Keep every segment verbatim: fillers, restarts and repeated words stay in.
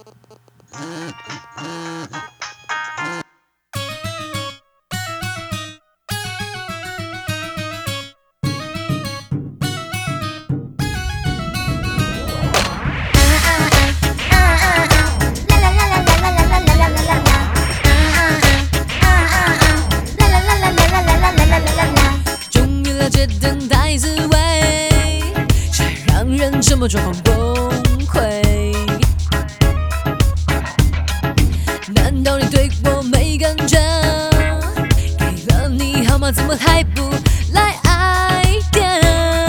等待滋味，却让人沉默状况崩溃。难道你对我没感觉？给了你号码，怎么还不来爱点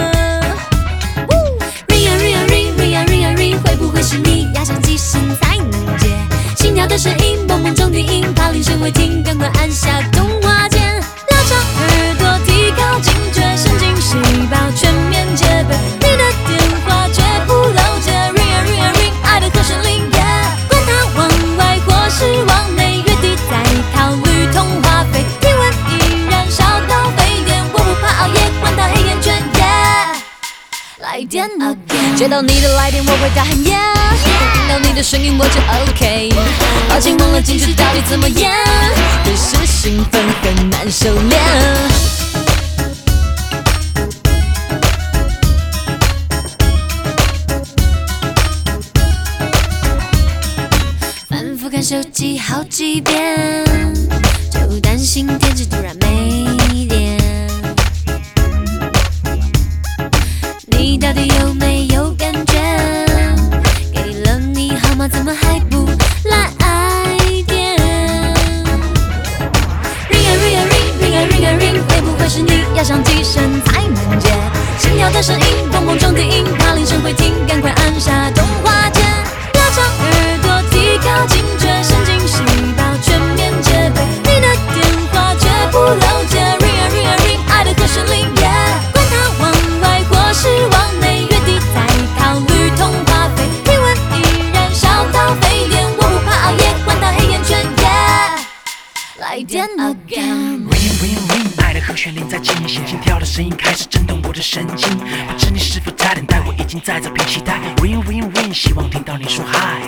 ？Ring 啊 ring 啊 ring ring 啊 ring 啊 ring， 会不会是你压上机身才能接？心跳的声音，蹦蹦中低音，怕铃声会停，赶快按下动画键，拉长耳朵，提高警觉。细胞全面戒备，你的电话绝不漏接 ，ring 啊 ring 啊 ring， 爱的和弦铃耶，管它往外或是往内，月底再考虑通话费，体温依然烧到沸点，我不怕熬夜，管它黑眼圈耶，来电 again， 接到你的来电我会大喊耶，听到你的声音我就 OK， 抱歉忘了矜持到底怎么演，越是兴奋很难收敛。看手机好几遍，就担心电池突然没电。你到底有没有感觉？给了你号码，怎么还不来爱点 ？Ring 啊 ring 啊 ring ring 啊 ring 啊 ring， 会不会是你压上机身才能接？心跳的声音，蹦蹦中低音，怕铃声会停，赶快按下动画键，拉长耳朵，提高警觉。神经细胞全面戒备，你的电话绝不漏接 ，ring 啊 ring 啊 ring， 爱的和弦铃耶，管它往外或是往内，月底再考虑通话费，体温依然烧到沸点，我不怕熬夜，管它黑眼圈耶，来电 again。Ring ring ring， 爱的和弦铃在渐渐，心跳的声音开始震动我的神经，不知你是否在等待，我已经在这边期待。Ring ring ring， 希望听到你说嗨。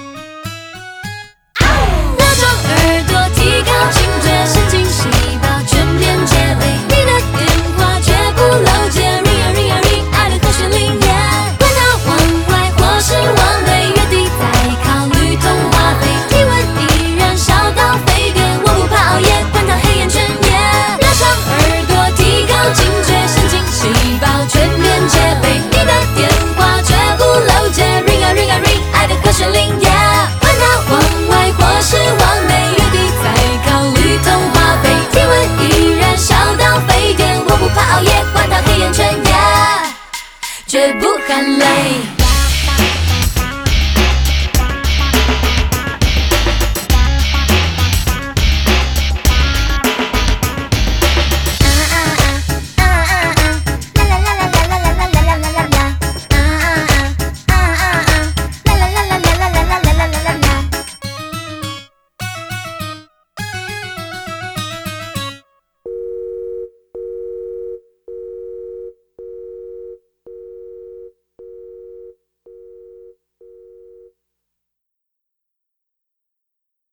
耳朵提高警觉，神经细胞全面戒备，你的电话绝不漏接 ，ring 啊 ring 啊 ring， 爱的和弦铃耶，管它往外或是往内，月底再考虑通话费，体温依然烧到沸点，我不怕熬夜，管它黑眼圈耶，拉长耳朵，提高警觉，神经细胞全面戒备，你的电话绝不漏接 ，ring 啊 ring 啊 ring， 爱的和弦铃耶，管它往外或是往内。熬夜，管它黑眼圈耶，绝不喊累。